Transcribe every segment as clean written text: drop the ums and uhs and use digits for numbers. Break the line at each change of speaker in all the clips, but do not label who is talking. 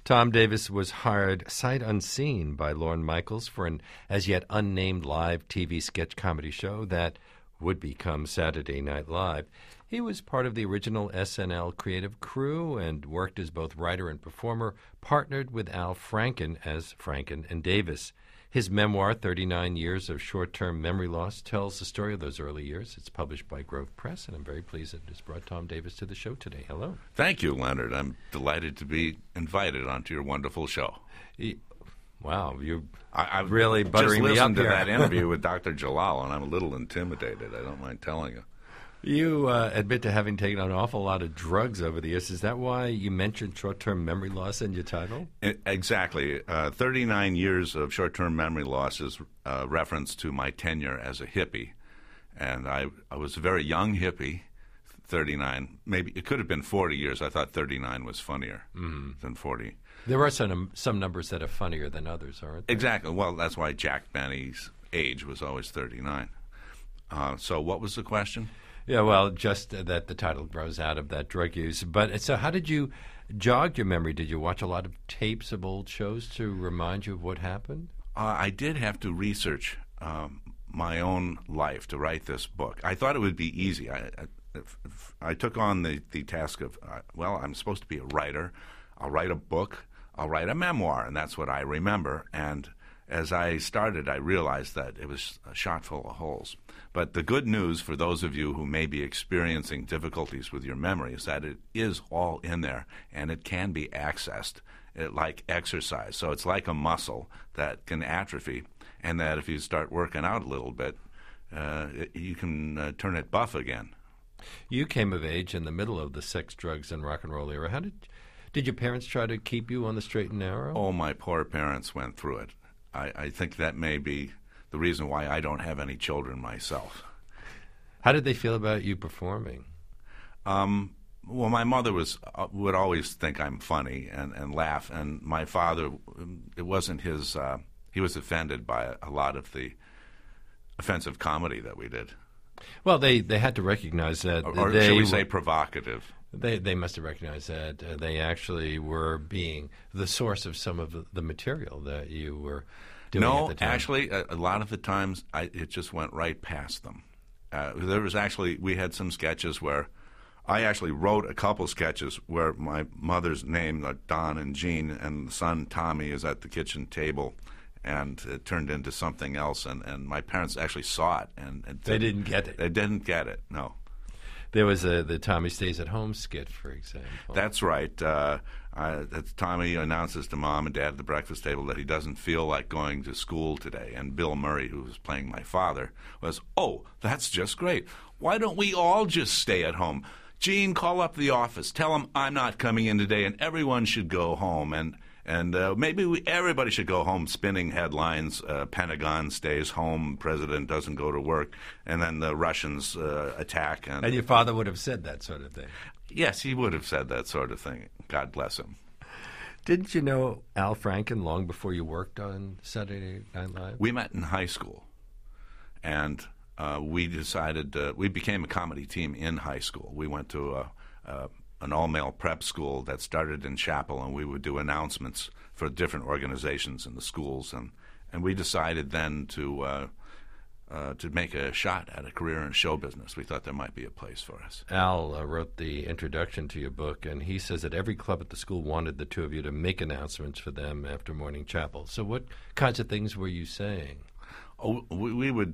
Tom Davis was hired sight unseen by Lorne Michaels for an as-yet unnamed live TV sketch comedy show that would become Saturday Night Live. He was part of the original SNL creative crew and worked as both writer and performer, partnered with Al Franken as Franken and Davis. His memoir, 39 Years of Short-Term Memory Loss, tells the story of those early years. It's published by Grove Press, and I'm very pleased that it has brought Tom Davis to the show today. Hello.
Thank you, Leonard. I'm delighted to be invited onto your wonderful show.
Wow,
I've
really buttering me up here.
Just listened to that interview with Dr. Jalal, and I'm a little intimidated. I don't mind telling you.
You admit to having taken an awful lot of drugs over the years. Is that why you mentioned short-term memory loss in your title?
Exactly. 39 years of short-term memory loss is a reference to my tenure as a hippie. And I was a very young hippie, 39. Maybe it could have been 40 years. I thought 39 was funnier than 40.
There are some numbers that are funnier than others, aren't there?
Exactly. Well, that's why Jack Benny's age was always 39. So what was the question?
Yeah, well, just that the title grows out of that drug use. But so how did you jog your memory? Did you watch a lot of tapes of old shows to remind you of what happened?
I did have to research my own life to write this book. I thought it would be easy. I took on the task of, I'm supposed to be a writer. I'll write a book. I'll write a memoir, and that's what I remember. And as I started, I realized that it was a shot full of holes. But the good news for those of you who may be experiencing difficulties with your memory is that it is all in there, and it can be accessed like exercise. So it's like a muscle that can atrophy, and that if you start working out a little bit, you can turn it buff again.
You came of age in the middle of the sex, drugs, and rock and roll era. How did your parents try to keep you on the straight and narrow?
Oh, my poor parents went through it. I think that may be the reason why I don't have any children myself.
How did they feel about you performing?
Well, my mother would always think I'm funny and laugh, and my father, it wasn't his. He was offended by a lot of the offensive comedy that we did.
Well, they had to recognize that.
Or should we say provocative?
They must have recognized that they actually were being the source of some of the material that you were doing at the time. No,
actually, a lot of the times it just went right past them. We had some sketches where I actually wrote a couple sketches where my mother's name, Don and Jean, and the son, Tommy, is at the kitchen table, and it turned into something else, and my parents actually saw it. And
they didn't get it.
They didn't get it, no.
There was the Tommy Stays at Home skit, for example.
That's right. Tommy announces to Mom and Dad at the breakfast table that he doesn't feel like going to school today. And Bill Murray, who was playing my father, was, "Oh, that's just great. Why don't we all just stay at home? Gene, call up the office. Tell them I'm not coming in today and everyone should go home. And maybe everybody should go home," spinning headlines. Pentagon stays home, president doesn't go to work, and then the Russians attack.
And your father would have said that sort of thing.
Yes, he would have said that sort of thing. God bless him.
Didn't you know Al Franken long before you worked on Saturday Night Live?
We met in high school, and we decided we became a comedy team in high school. We went to an all-male prep school that started in chapel, and we would do announcements for different organizations in the schools. And we decided then to make a shot at a career in show business. We thought there might be a place for us.
Al wrote the introduction to your book, and he says that every club at the school wanted the two of you to make announcements for them after morning chapel. So what kinds of things were you saying?
Oh, we would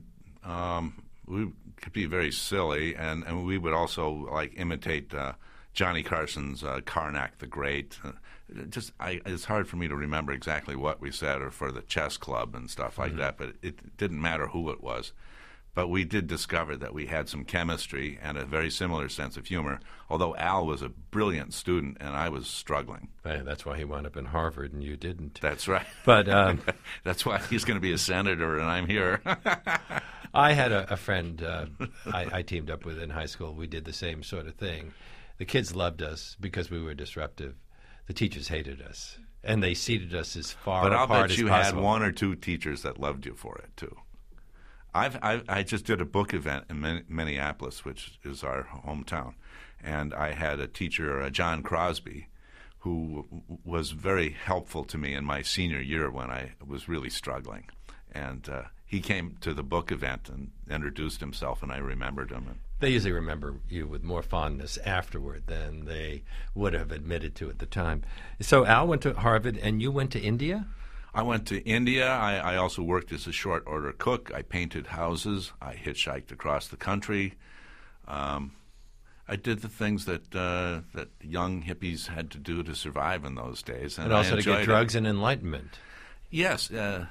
we could be very silly, and we would also imitate Johnny Carson's Karnak the Great. It's hard for me to remember exactly what we said, or for the chess club and stuff like that, but it didn't matter who it was. But we did discover that we had some chemistry and a very similar sense of humor, although Al was a brilliant student and I was struggling.
That's why he wound up in Harvard and you didn't.
That's right.
But
that's why he's going to be a senator and I'm here.
I had a friend I teamed up with in high school. We did the same sort of thing. The kids loved us because we were disruptive. The teachers hated us, and they seated us as far apart as possible.
But I'll bet you had one or two teachers that loved you for it, too. I just did a book event in Minneapolis, which is our hometown, and I had a teacher, John Crosby, who was very helpful to me in my senior year when I was really struggling. And he came to the book event and introduced himself, and I remembered him.
They usually remember you with more fondness afterward than they would have admitted to at the time. So Al went to Harvard, and you went to India?
I went to India. I also worked as a short order cook. I painted houses. I hitchhiked across the country. I did the things that young hippies had to do to survive in those days.
And also to get drugs and enlightenment.
Yes.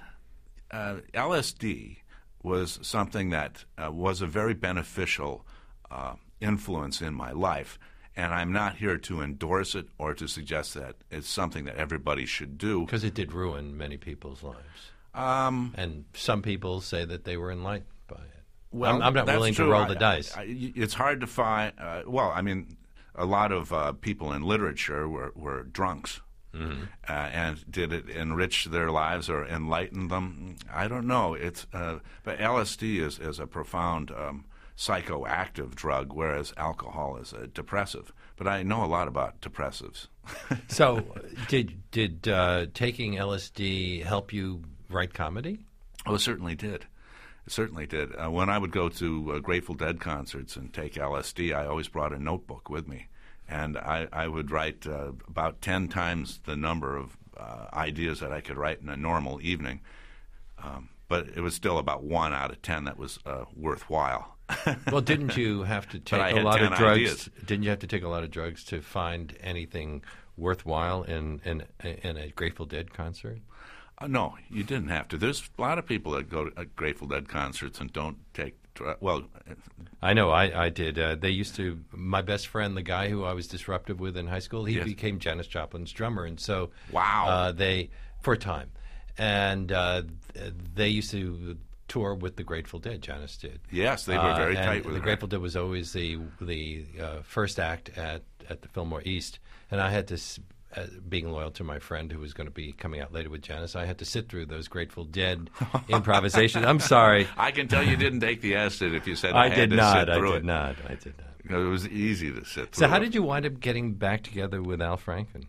LSD was something that was a very beneficial influence in my life. And I'm not here to endorse it or to suggest that it's something that everybody should do.
Because it did ruin many people's lives. And some people say that they were enlightened by it.
Well,
I'm not willing to roll the dice.
It's hard to find. A lot of people in literature were drunks, and did it enrich their lives or enlighten them? I don't know. But LSD is a profound psychoactive drug, whereas alcohol is a depressive. But I know a lot about depressives.
So, did taking LSD help you write comedy?
Oh, it certainly did. It certainly did. When I would go to Grateful Dead concerts and take LSD, I always brought a notebook with me. And I would write about 10 times the number of ideas that I could write in a normal evening. But it was still about 1 out of 10 that was worthwhile.
Well, didn't you have to take a lot of drugs? Ideas. Didn't you have to take a lot of drugs to find anything worthwhile in a Grateful Dead concert?
No, you didn't have to. There's a lot of people that go to Grateful Dead concerts and don't take well.
I know. I did. They used to. My best friend, the guy who I was disruptive with in high school, he became Janis Joplin's drummer, and so
wow.
They for a time, and they used to tour with the Grateful Dead. Janis did.
Yes, they were very tight with
the Grateful Dead was always the first act at the Fillmore East, and I had to. Being loyal to my friend who was going to be coming out later with Janis, I had to sit through those Grateful Dead improvisations. I'm sorry.
I can tell you didn't take the acid if you said
I
did
not.
I
did not.
It was easy to sit through.
So how did you wind up getting back together with Al Franken?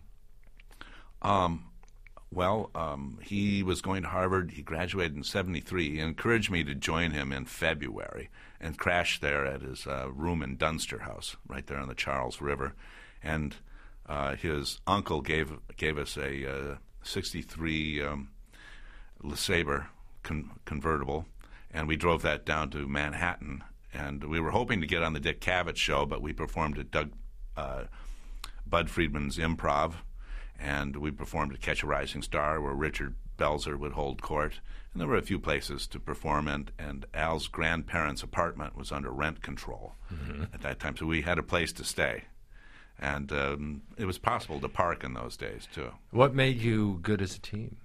He was going to Harvard. He graduated in 1973. He encouraged me to join him in February and crashed there at his room in Dunster House, right there on the Charles River. And his uncle gave us a 63 LeSabre convertible, and we drove that down to Manhattan. And we were hoping to get on the Dick Cavett show, but we performed at Bud Friedman's Improv, and we performed at Catch a Rising Star, where Richard Belzer would hold court. And there were a few places to perform, and Al's grandparents' apartment was under rent control at that time, so we had a place to stay. And it was possible to park in those days, too.
What made you good as a team?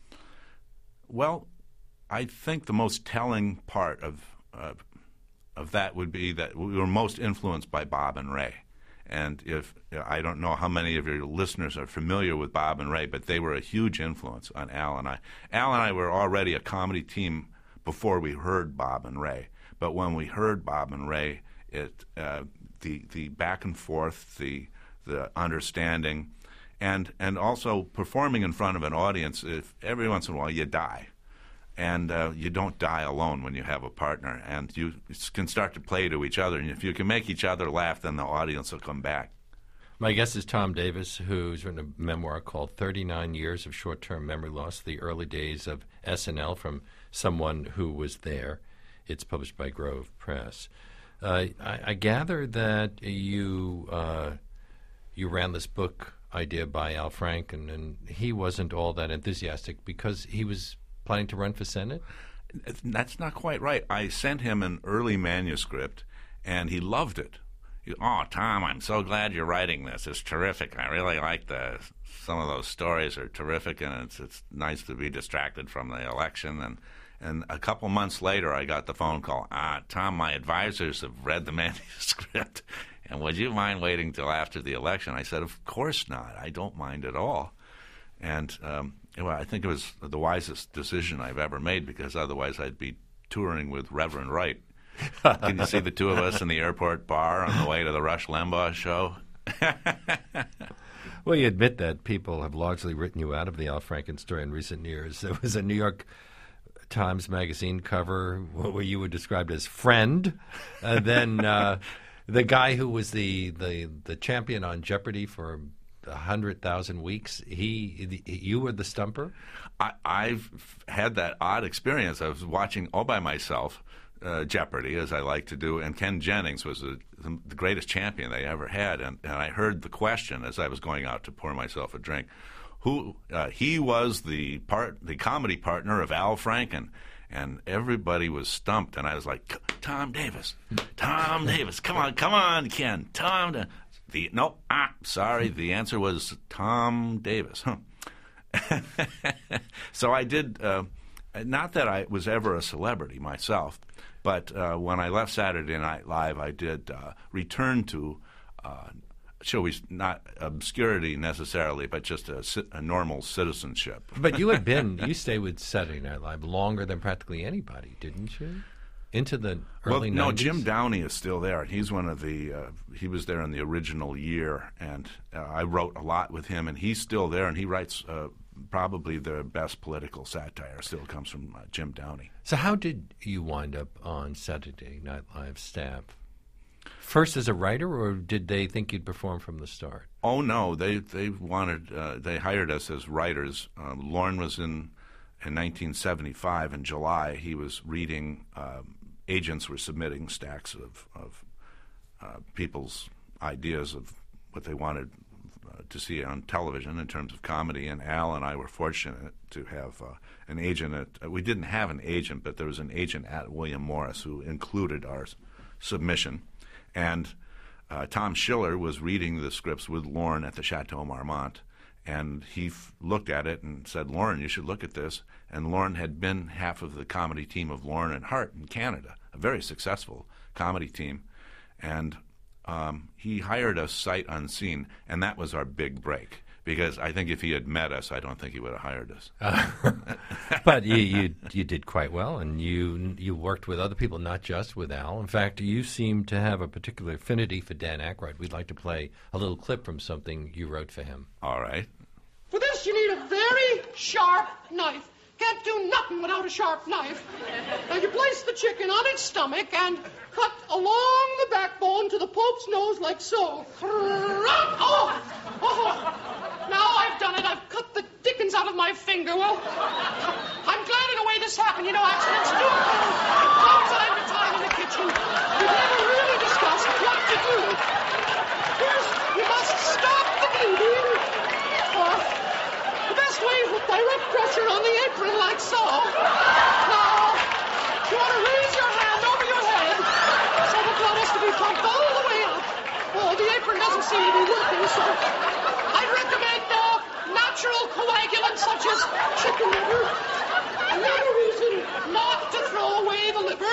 Well, I think the most telling part of that would be that we were most influenced by Bob and Ray. And I don't know how many of your listeners are familiar with Bob and Ray, but they were a huge influence on Al and I. Al and I were already a comedy team before we heard Bob and Ray. But when we heard Bob and Ray, the back and forth, the understanding, and also performing in front of an audience. If every once in a while you die, and you don't die alone when you have a partner, and you can start to play to each other. And if you can make each other laugh, then the audience will come back.
My guest is Tom Davis, who's written a memoir called 39 Years of Short-Term Memory Loss, The Early Days of SNL from Someone Who Was There. It's published by Grove Press. I gather that you ran this book idea by Al Franken, and he wasn't all that enthusiastic because he was planning to run for Senate?
That's not quite right. I sent him an early manuscript, and he loved it. Oh, Tom, I'm so glad you're writing this. It's terrific. I really like some of those stories are terrific, and it's nice to be distracted from the election. And a couple months later, I got the phone call. Tom, my advisors have read the manuscript, and would you mind waiting till after the election? I said, of course not. I don't mind at all. And I think it was the wisest decision I've ever made, because otherwise I'd be touring with Reverend Wright. Can you see the two of us in the airport bar on the way to the Rush Limbaugh show?
Well, you admit that people have largely written you out of the Al Franken story in recent years. There was a New York Times Magazine cover where you were described as friend. Then the guy who was the champion on Jeopardy for 100,000 weeks, you were the stumper?
I've had that odd experience. I was watching all by myself Jeopardy, as I like to do, and Ken Jennings was the greatest champion they ever had. And I heard the question as I was going out to pour myself a drink. He was the comedy partner of Al Franken. And everybody was stumped, and I was like, Tom Davis, come on, Ken, sorry, the answer was Tom Davis. So I did, not that I was ever a celebrity myself, but when I left Saturday Night Live, I did return to, shall we, not obscurity necessarily, but just a normal citizenship.
But you stayed with Saturday Night Live longer than practically anybody, didn't you? Into the early 90s?
No, Jim Downey is still there. He's one of the, he was there in the original year, and I wrote a lot with him, and he's still there, and he writes probably the best political satire still comes from Jim Downey.
So how did you wind up on Saturday Night Live staff? First as a writer, or did they think you'd perform from the start?
Oh, no. They wanted, they hired us as writers. Lorne was in 1975, in July. He was reading, agents were submitting stacks of people's ideas of what they wanted to see on television in terms of comedy, and Al and I were fortunate to have an agent. We didn't have an agent, but there was an agent at William Morris who included our submission. And Tom Schiller was reading the scripts with Lorne at the Chateau Marmont, and he looked at it and said, Lorne, you should look at this. And Lorne had been half of the comedy team of Lorne and Hart in Canada, a very successful comedy team. And he hired us sight unseen, and that was our big break. Because I think if he had met us, I don't think he would have hired us.
But you did quite well, and you worked with other people, not just with Al. In fact, you seem to have a particular affinity for Dan Aykroyd. We'd like to play a little clip from something you wrote for him.
All right.
For this, you need a very sharp knife. Can't do nothing without a sharp knife. Now, you place the chicken on its stomach and cut along the backbone to the Pope's nose like so. Oh! Now I've done it. I've cut the dickens out of my finger. Well, I'm glad in a way this happened. You know, accidents do from time to time in the kitchen. We've never really discussed what to do. First, you must stop the bleeding. The best way is with direct pressure on the apron like so. Now, you want to raise your hand over your head so the blood has to be pumped all the way up. Oh, the apron doesn't seem to be working, so I'd recommend natural coagulants such as chicken liver. Another reason not to throw away the liver.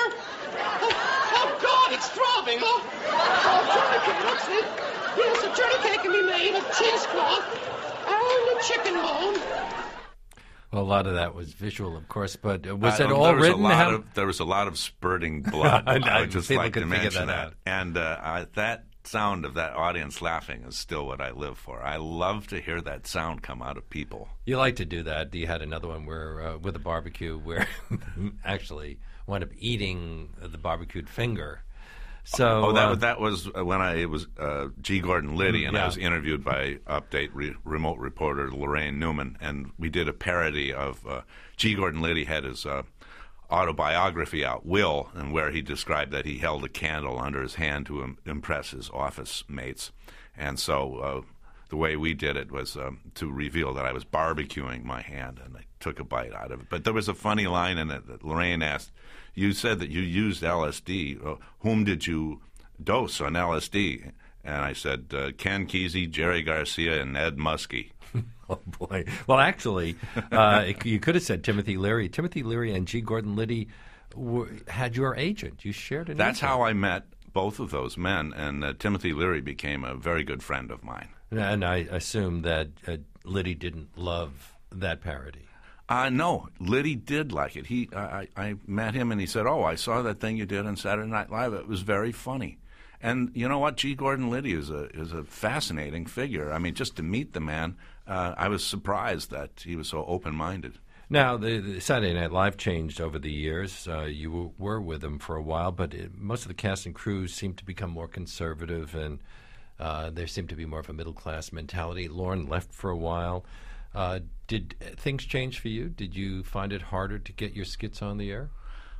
Oh God, it's throbbing. Tourniquet, that's it. Yes, a tourniquet can be made of cheesecloth and a chicken bone.
Well, a lot of that was visual, of course, but was it all written?
There was a lot of spurting blood. I would just like to mention
that.
And that sound of that audience laughing is still what I live for. I love to hear that sound come out of people.
You like to do that. You had another one where with a barbecue where actually wound up eating the barbecued finger. So
that was when it was G. Gordon Liddy, and I was interviewed by Update remote reporter Lorraine Newman, and we did a parody of G. Gordon Liddy had his autobiography out, Will, and where he described that he held a candle under his hand to impress his office mates. And so the way we did it was to reveal that I was barbecuing my hand, and I took a bite out of it. But there was a funny line in it that Lorraine asked, you said that you used LSD. Whom did you dose on LSD? And I said, Ken Kesey, Jerry Garcia, and Ed Muskie.
Oh, boy. Well, actually, you could have said Timothy Leary. Timothy Leary and G. Gordon Liddy had your agent. You shared an
That's
agent.
how I met both of those men, and Timothy Leary became a very good friend of mine.
And I assume that Liddy didn't love that parody.
No, Liddy did like it. I met him, and he said, I saw that thing you did on Saturday Night Live. It was very funny. And you know what? G. Gordon Liddy is a fascinating figure. I mean, just to meet the man, I was surprised that he was so open-minded.
Now, the Saturday Night Live changed over the years. You were with them for a while, but most of the cast and crew seemed to become more conservative, and there seemed to be more of a middle-class mentality. Lorne left for a while. Did things change for you? Did you find it harder to get your skits on the air?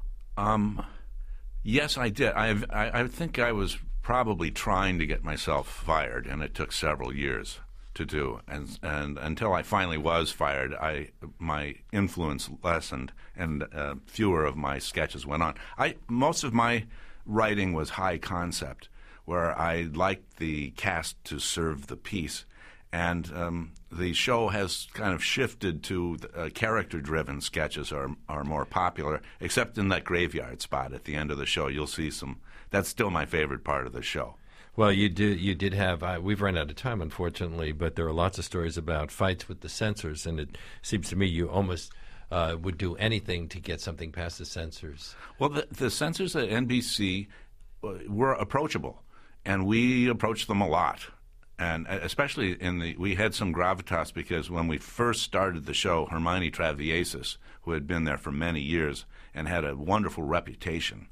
Yes, I did. I think I was probably trying to get myself fired, and it took several years to do. And until I finally was fired, my influence lessened, and fewer of my sketches went on. Most of my writing was high concept, where I liked the cast to serve the piece. And the show has kind of shifted to character-driven sketches are more popular, except in that graveyard spot at the end of the show. You'll see some. That's still my favorite part of the show.
Well, you did have. We've run out of time, unfortunately, but there are lots of stories about fights with the censors, and it seems to me you almost would do anything to get something past the censors.
Well, the censors at NBC were approachable, and we approached them a lot. And especially we had some gravitas because when we first started the show, Hermione Traviesis, who had been there for many years and had a wonderful reputation,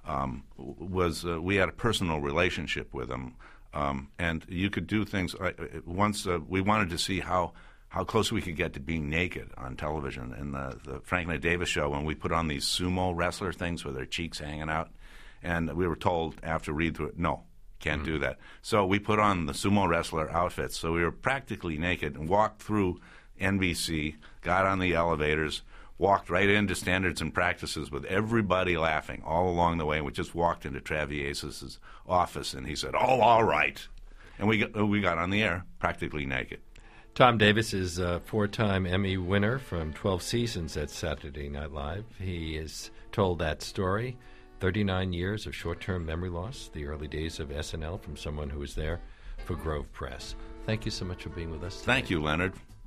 we had a personal relationship with him. And you could do things. Once we wanted to see how close we could get to being naked on television. In the Franklin Davis show, when we put on these sumo wrestler things with their cheeks hanging out, and we were told after read through it, no. Can't do that. So we put on the sumo wrestler outfits. So we were practically naked and walked through NBC, got on the elevators, walked right into Standards and Practices with everybody laughing all along the way. And we just walked into Traviesis' office, and he said, "Oh, all right." And we got on the air practically naked.
Tom Davis is a 4-time Emmy winner from 12 seasons at Saturday Night Live. He has told that story. 39 years of short-term memory loss, the early days of SNL, from someone who was there for Grove Press. Thank you so much for being with us today.
Thank you, Leonard.